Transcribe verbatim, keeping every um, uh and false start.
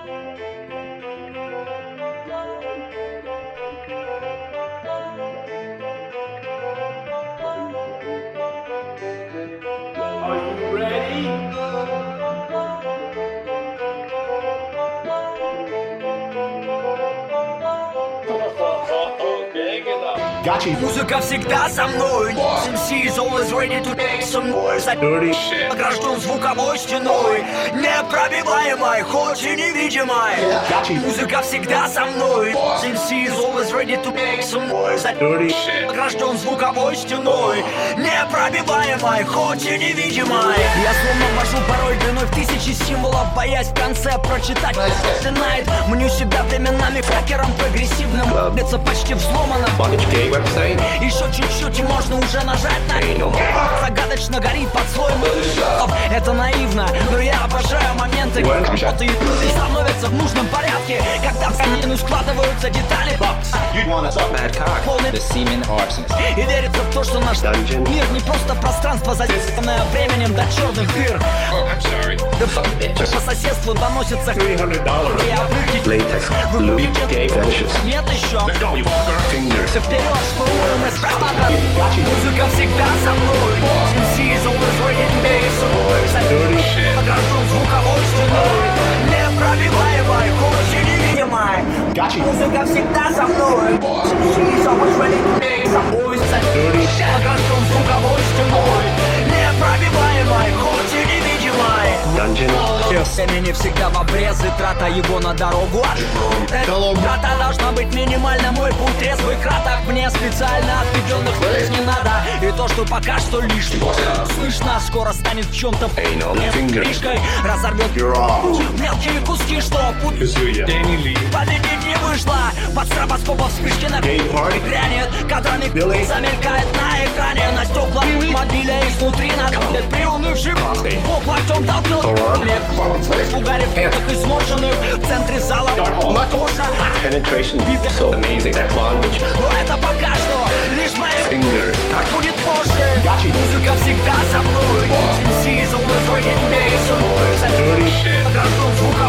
Музыка всегда со мной. эм си is always ready to make some noise. Огражден звуковой стеной, непробиваемой, хоть и невидимой. Музыка всегда со мной. эм си is always ready to make some noise. Огражден звуковой стеной, непробиваемой, хоть и невидимой. Я словно вожу порой длиной в тысячи символов, боясь в конце прочитать Tonight. Мню себя временами хакером прогрессивным. Лицо почти взломано. Еще чуть-чуть и можно уже нажать на кнопку. Загадочно горит под слоем. Это наивно, но я обожаю моменты, когда работы становятся в нужном порядке, когда в картину складываются детали. И верится в то, что наш мир не просто пространство, задействованное временем до черных дыр. По соседству доносится нет еще. Все вперед, шпуруем из прапора. Музыка всегда со мной. эм си is always ready to make some noise. Огражден звуковой стеной, непробиваемой, хоть и невидимой. Музыка всегда со мной. эм си is always ready to make some noise. Огражден звуковой стеной, непробиваемой, хоть и невидимой. Времени всегда в обрез, и трата его на дорогу. Трата должна быть минимальна, мой путь трезвый, краток. Мне специально отведенных здесь не надо. И то, что пока что лишним слышно, скоро станет в чем-то фишкой. Разорвет мелкие куски, что путь победить не вышло. Под стробоскопом вспышки на грянет, кадрами замелькает на экране. На стекла мобиля изнутри надолет приунывший воплотом толкнул. Угарив так измоченных в центре зала тоже. Но это пока что лишь мои фингеры. Так будет позже. Музыка всегда со мной. эм си is always ready to make some noise. Огражден звука